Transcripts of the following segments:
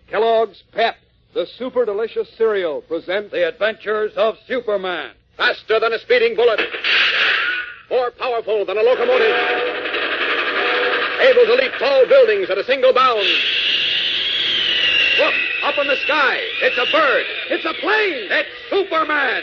Kellogg's Pep, the super delicious cereal, presents The Adventures of Superman. Faster than a speeding bullet. More powerful than a locomotive. Able to leap tall buildings at a single bound. Look, up in the sky. It's a bird. It's a plane. It's Superman.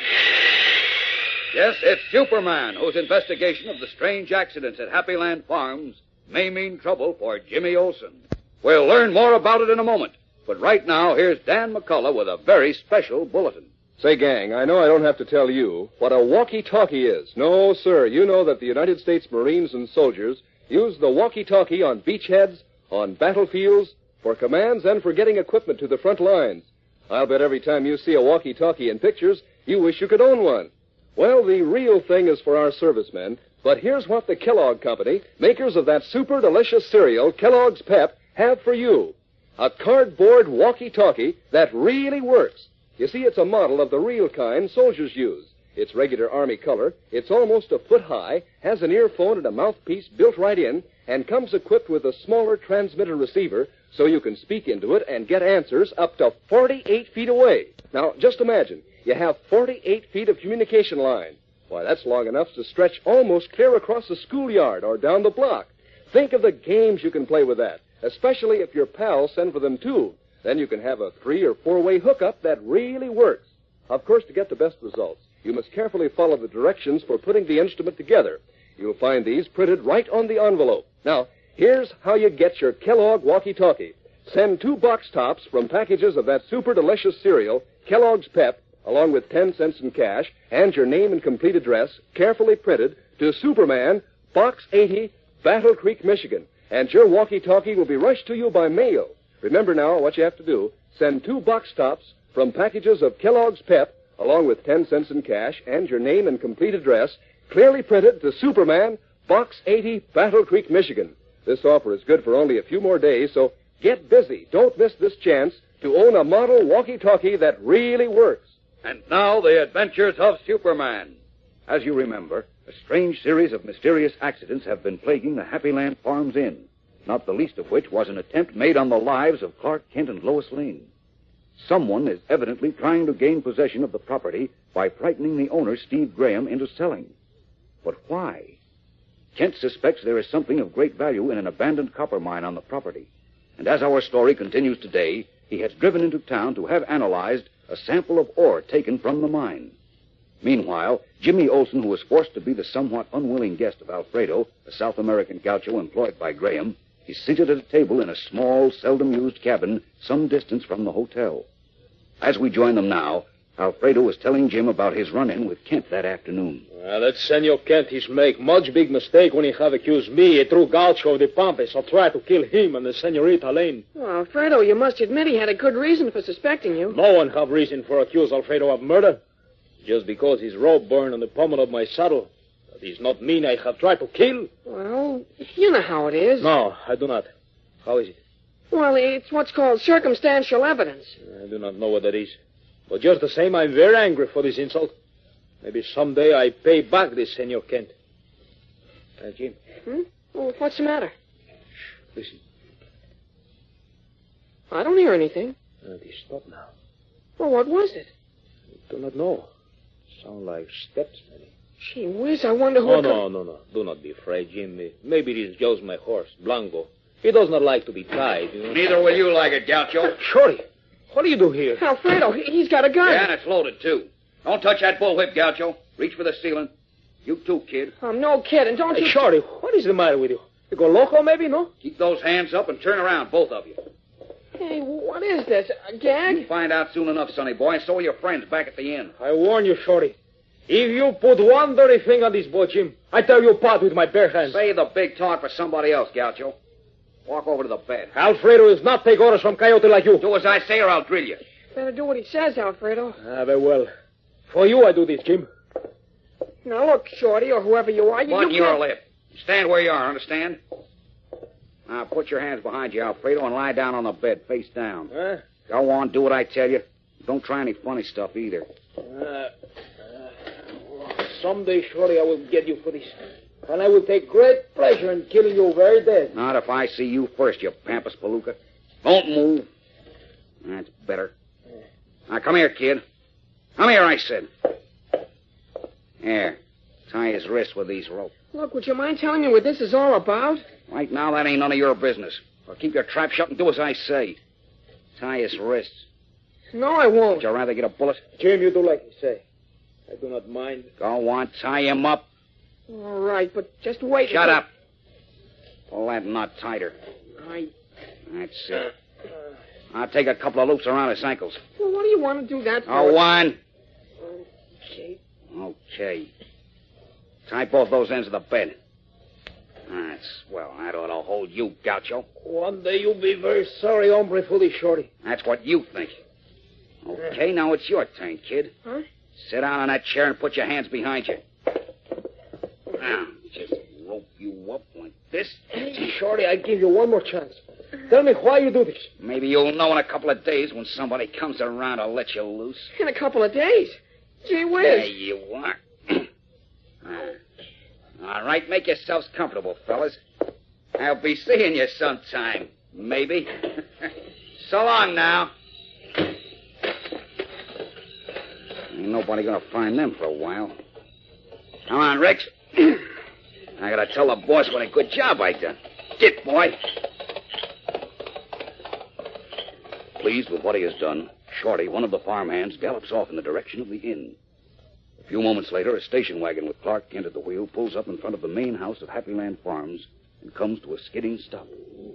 Yes, it's Superman, whose investigation of the strange accidents at Happy Land Farms may mean trouble for Jimmy Olsen. We'll learn more about it in a moment. But right now, here's Dan McCullough with a very special bulletin. Say, gang, I know I don't have to tell you what a walkie-talkie is. No, sir. You know that the United States Marines and soldiers use the walkie-talkie on beachheads, on battlefields, for commands and for getting equipment to the front lines. I'll bet every time you see a walkie-talkie in pictures, you wish you could own one. Well, the real thing is for our servicemen, but here's what the Kellogg Company, makers of that super delicious cereal, Kellogg's Pep, have for you. A cardboard walkie-talkie that really works. You see, it's a model of the real kind soldiers use. It's regular Army color, it's almost a foot high, has an earphone and a mouthpiece built right in, and comes equipped with a smaller transmitter receiver so you can speak into it and get answers up to 48 feet away. Now, just imagine, you have 48 feet of communication line. Why, that's long enough to stretch almost clear across the schoolyard or down the block. Think of the games you can play with that, especially if your pals send for them, too. Then you can have a 3- or 4-way hookup that really works. Of course, to get the best results, you must carefully follow the directions for putting the instrument together. You'll find these printed right on the envelope. Now, here's how you get your Kellogg walkie-talkie. Send 2 box tops from packages of that super delicious cereal, Kellogg's Pep, along with 10 cents in cash, and your name and complete address, carefully printed, to Superman, Box 80, Battle Creek, Michigan. And your walkie-talkie will be rushed to you by mail. Remember now what you have to do. Send 2 box tops from packages of Kellogg's Pep, along with 10 cents in cash, and your name and complete address, clearly printed to Superman, Box 80, Battle Creek, Michigan. This offer is good for only a few more days, so get busy. Don't miss this chance to own a model walkie-talkie that really works. And now, The Adventures of Superman. As you remember, a strange series of mysterious accidents have been plaguing the Happy Land Farms Inn, not the least of which was an attempt made on the lives of Clark Kent and Lois Lane. Someone is evidently trying to gain possession of the property by frightening the owner, Steve Graham, into selling. But why? Kent suspects there is something of great value in an abandoned copper mine on the property. And as our story continues today, he has driven into town to have analyzed a sample of ore taken from the mine. Meanwhile, Jimmy Olsen, who was forced to be the somewhat unwilling guest of Alfredo, a South American gaucho employed by Graham, is seated at a table in a small, seldom-used cabin some distance from the hotel. As we join them now, Alfredo was telling Jim about his run-in with Kent that afternoon. Well, that Senor Kent, he's make much big mistake when he have accused me, a true gaucho of the Pampas, or try to kill him and the Senorita Lane. Well, Alfredo, you must admit he had a good reason for suspecting you. No one have reason for accuse Alfredo of murder. Just because his robe burned on the pommel of my saddle. That does not mean I have tried to kill. Well, you know how it is. No, I do not. How is it? Well, it's what's called circumstantial evidence. I do not know what that is. But just the same, I'm very angry for this insult. Maybe someday I pay back this Senor Kent. Jim. Well, what's the matter? Shh, listen. I don't hear anything. They stop now. Well, what was it? I do not know. Sound like steps, maybe. Gee whiz, I wonder who... Oh, no. Do not be afraid, Jim. Maybe it is just my horse, Blanco. He does not like to be tied, you know. Neither will you like it, Gaucho. Shorty, what do you do here? Alfredo, he's got a gun. Yeah, and it's loaded, too. Don't touch that bullwhip, Gaucho. Reach for the ceiling. You too, kid. I'm no kid, and don't you... Hey, Shorty, what is the matter with you? You go loco, maybe, no? Keep those hands up and turn around, both of you. Hey, what is this, a gag? You'll find out soon enough, sonny boy, and so will your friends back at the inn. I warn you, Shorty. If you put one dirty finger on this boy, Jim, I tell you apart with my bare hands. Save the big talk for somebody else, Gaucho. Walk over to the bed. Alfredo is not take orders from Coyote like you. Do as I say or I'll drill you. Better do what he says, Alfredo. Very well. For you, I do this, Jim. Now, look, Shorty, or whoever you are, Button you your can't... lip. Stand where you are, understand? Now, put your hands behind you, Alfredo, and lie down on the bed, face down. Go on, do what I tell you. Don't try any funny stuff, either. Someday, Shorty, I will get you for this. And I will take great pleasure in killing you very dead. Not if I see you first, you pampas palooka. Don't move. That's better. Now, come here, kid. Come here, I said. Here. Tie his wrist with these ropes. Look, would you mind telling me what this is all about? Right now, that ain't none of your business. Or keep your trap shut and do as I say. Tie his wrists. No, I won't. Would you rather get a bullet? Jim, you do like you say. I do not mind. Go on, tie him up. All right, but just wait. Shut up. Pull that knot tighter. I... That's it. I'll take a couple of loops around his ankles. Well, what do you want to do that for? Go on. Okay. Okay. Tie both those ends of the bed. That's, well, that ought to hold you, Gaucho. One day you'll be very sorry, hombre, for this, Shorty. That's what you think. Okay, now it's your turn, kid. Huh? Sit down on that chair and put your hands behind you. Now, just rope you up like this. Hey, Shorty, I give you one more chance. Tell me why you do this. Maybe you'll know in a couple of days when somebody comes around to let you loose. In a couple of days. Gee whiz. There you are. All right, make yourselves comfortable, fellas. I'll be seeing you sometime, maybe. So long now. Ain't nobody gonna find them for a while. Come on, Rex. I gotta tell the boss what a good job I done. Get, boy. Pleased with what he has done, Shorty, one of the farmhands, gallops off in the direction of the inn. A few moments later, a station wagon with Clark Kent at the wheel pulls up in front of the main house of Happyland Farms and comes to a skidding stop.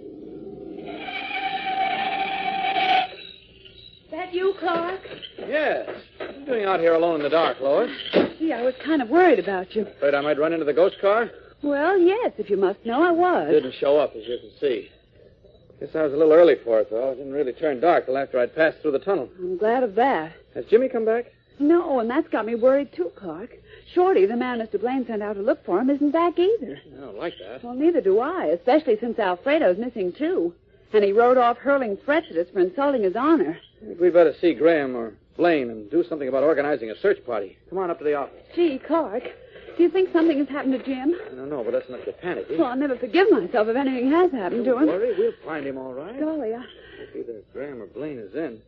That you, Clark? Yes. What are you doing out here alone in the dark, Lois? Gee, I was kind of worried about you. Afraid I might run into the ghost car? Well, yes, if you must know, I was. Didn't show up, as you can see. Guess I was a little early for it, though. It didn't really turn dark till after I'd passed through the tunnel. I'm glad of that. Has Jimmy come back? No, and that's got me worried, too, Clark. Shorty, the man Mr. Blaine sent out to look for him, isn't back either. I don't like that. Well, neither do I, especially since Alfredo's missing, too. And he rode off hurling threats at us for insulting his honor. I think we'd better see Graham or Blaine and do something about organizing a search party. Come on up to the office. Gee, Clark, do you think something has happened to Jim? I don't know, but that's not to panic. Well, I'll never forgive myself if anything has happened to Don't him. worry, we'll find him all right. Golly, If either Graham or Blaine is in.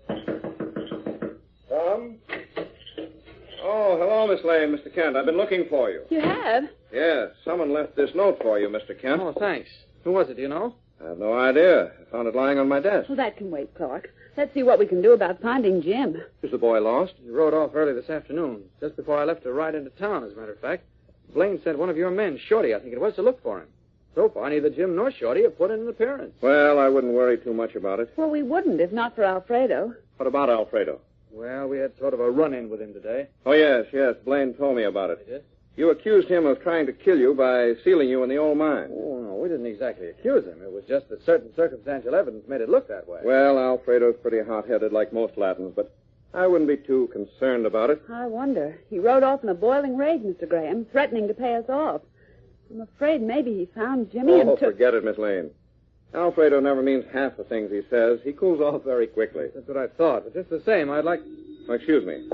Tom? Oh, hello, Miss Lane, Mr. Kent. I've been looking for you. You have? Yes, someone left this note for you, Mr. Kent. Oh, thanks. Who was it, do you know? I have no idea. I found it lying on my desk. Well, that can wait, Clark. Let's see what we can do about finding Jim. Is the boy lost? He rode off early this afternoon, just before I left to ride into town, as a matter of fact. Blaine sent one of your men, Shorty, I think it was, to look for him. So far, neither Jim nor Shorty have put in an appearance. Well, I wouldn't worry too much about it. Well, we wouldn't if not for Alfredo. What about Alfredo? Well, we had sort of a run-in with him today. Oh, yes. Blaine told me about it. He did? You accused him of trying to kill you by sealing you in the old mine. Oh, no, we didn't exactly accuse him. It was just that certain circumstantial evidence made it look that way. Well, Alfredo's pretty hot-headed like most Latins, but I wouldn't be too concerned about it. I wonder. He rode off in a boiling rage, Mr. Graham, threatening to pay us off. I'm afraid maybe he found Jimmy and took... forget it, Miss Lane. Alfredo never means half the things he says. He cools off very quickly. That's what I thought. But just the same, I'd like... Oh, excuse me.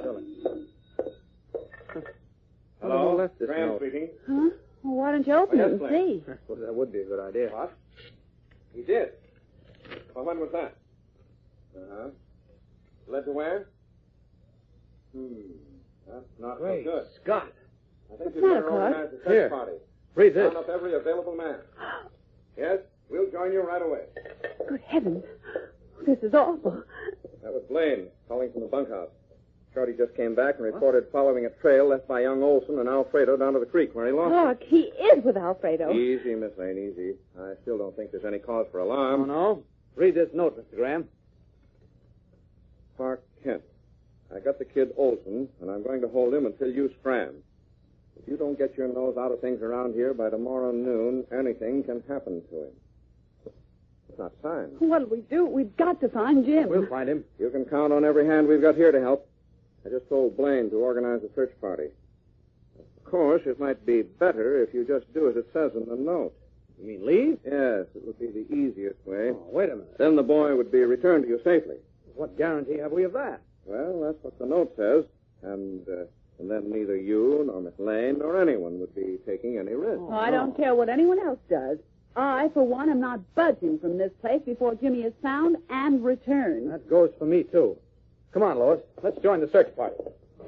Hello, who left this Graham note? speaking. Huh? Well, why don't you open it and see? Well, that would be a good idea. What? He did. Well, when was that? Uh-huh. Led to where? That's not Great so good. Scott. I think What's you'd that, better Clark? organize a Here. search party. Read this. Round up every available man. Yes, we'll join you right away. Good heavens. This is awful. That was Blaine calling from the bunkhouse. Shorty just came back and reported following a trail left by young Olson and Alfredo down to the creek where he lost him. Clark, he is with Alfredo. Easy, Miss Lane, easy. I still don't think there's any cause for Oh, alarm. no? Read this note, Mr. Graham. Clark Kent. I got the kid Olson, and I'm going to hold him until you scram. If you don't get your nose out of things around here by tomorrow noon, anything can happen to him. It's not signed. What'll we do? We've got to find Jim. We'll find him. You can count on every hand we've got here to help. I just told Blaine to organize a search party. Of course, it might be better if you just do as it says in the note. You mean leave? Yes, it would be the easiest way. Oh, wait a minute. Then the boy would be returned to you safely. What guarantee have we of that? Well, that's what the note says. And then neither you nor Miss Lane nor anyone would be taking any risk. Oh, I don't care what anyone else does. I, for one, am not budging from this place before Jimmy is found and returned. That goes for me, too. Come on, Lois. Let's join the search party.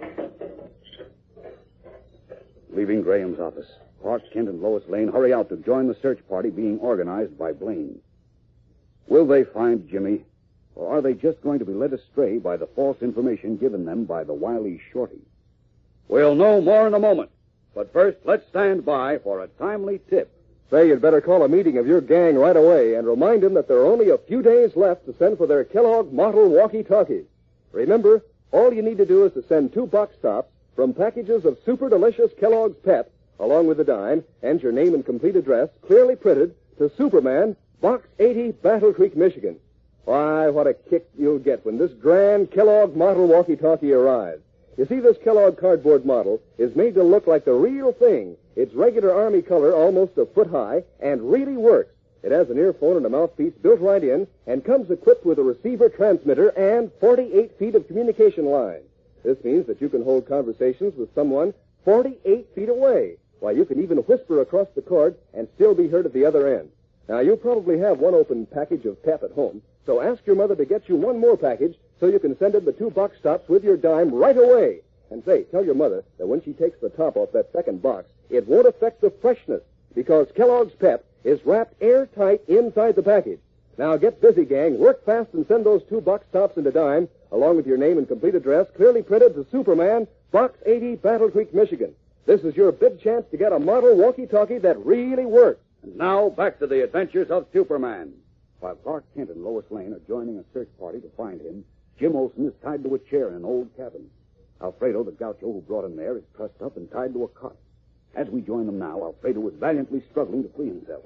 Leaving Graham's office, Clark Kent and Lois Lane hurry out to join the search party being organized by Blaine. Will they find Jimmy, or are they just going to be led astray by the false information given them by the wily Shorty? We'll know more in a moment. But first, let's stand by for a timely tip. Say you'd better call a meeting of your gang right away and remind them that there are only a few days left to send for their Kellogg model walkie-talkies. Remember, all you need to do is to send 2 box tops from packages of super delicious Kellogg's Pep, along with the dime, and your name and complete address, clearly printed, to Superman, Box 80, Battle Creek, Michigan. Why, what a kick you'll get when this grand Kellogg model walkie-talkie arrives. You see, this Kellogg cardboard model is made to look like the real thing. It's regular Army color, almost a foot high, and really works. It has an earphone and a mouthpiece built right in, and comes equipped with a receiver transmitter and 48 feet of communication line. This means that you can hold conversations with someone 48 feet away. Why, you can even whisper across the cord and still be heard at the other end. Now, you probably have one open package of Pep at home, so ask your mother to get you one more package so you can send in the 2 box tops with your dime right away. And say, tell your mother that when she takes the top off that second box, it won't affect the freshness, because Kellogg's Pep is wrapped airtight inside the package. Now, get busy, gang. Work fast and send those 2 box tops and a dime, along with your name and complete address, clearly printed to Superman, Box 80, Battle Creek, Michigan. This is your big chance to get a model walkie-talkie that really works. And now, back to the adventures of Superman. While Clark Kent and Lois Lane are joining a search party to find him, Jim Olsen is tied to a chair in an old cabin. Alfredo, the gaucho who brought him there, is trussed up and tied to a cot. As we join them now, Alfredo is valiantly struggling to free himself.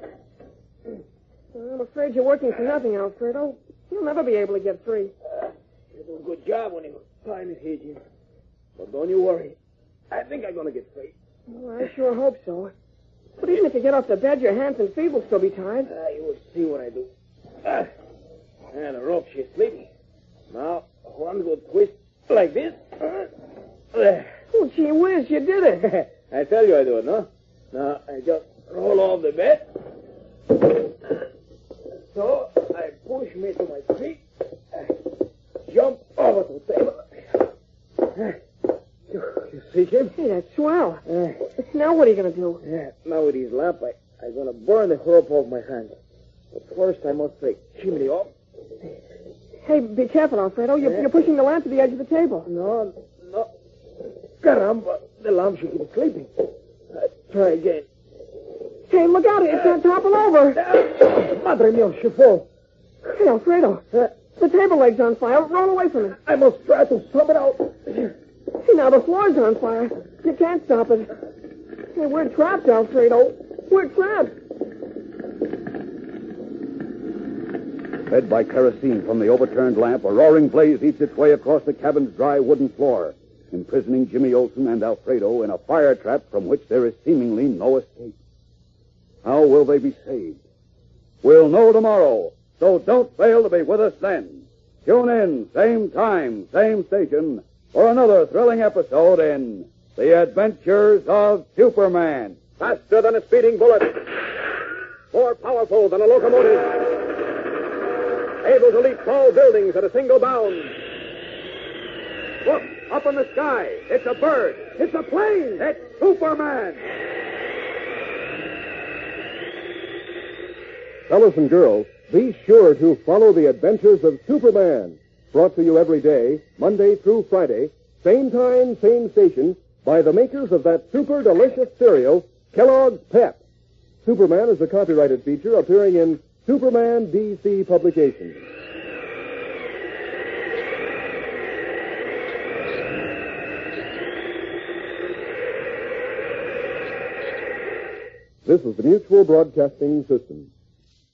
I'm afraid you're working for nothing, Alfredo. You'll never be able to get free. You do a good job when you tie me here, Jim. But don't you worry. I think I'm going to get free. Well, I sure hope so. But even if you get off the bed, your hands and feet will still be tied. You will see what I do. And the rope, she's sleeping. Now, one good twist like this. There. Oh, gee whiz, you did it. I tell you I do it, no? Now, I just roll off the bed. So, I push me to my feet. Jump over to the table. You see, Jim? Hey, that's swell. Now what are you going to do? Now with his lamp, I'm going to burn the rope off my hands. But first, I must take chimney off. Hey, be careful, Alfredo. You're pushing the lamp to the edge of the table. No. Caramba, the lamp should keep sleeping. Try again. Hey, look out. It's going to topple over. Madre mia, she fall. Hey, Alfredo. The table leg's on fire. Roll away from it. I must try to stop it out. Hey, now the floor's on fire. You can't stop it. Hey, we're trapped, Alfredo. We're trapped. Fed by kerosene from the overturned lamp, a roaring blaze eats its way across the cabin's dry wooden floor, imprisoning Jimmy Olsen and Alfredo in a fire trap from which there is seemingly no escape. How will they be saved? We'll know tomorrow, so don't fail to be with us then. Tune in, same time, same station, for another thrilling episode in The Adventures of Superman. Faster than a speeding bullet. More powerful than a locomotive. Able to leap tall buildings at a single bound. Look, up in the sky. It's a bird. It's a plane. It's Superman. Fellas and girls, be sure to follow the adventures of Superman. Brought to you every day, Monday through Friday, same time, same station, by the makers of that super delicious cereal, Kellogg's Pep. Superman is a copyrighted feature appearing in Superman DC Publications. This is the Mutual Broadcasting System.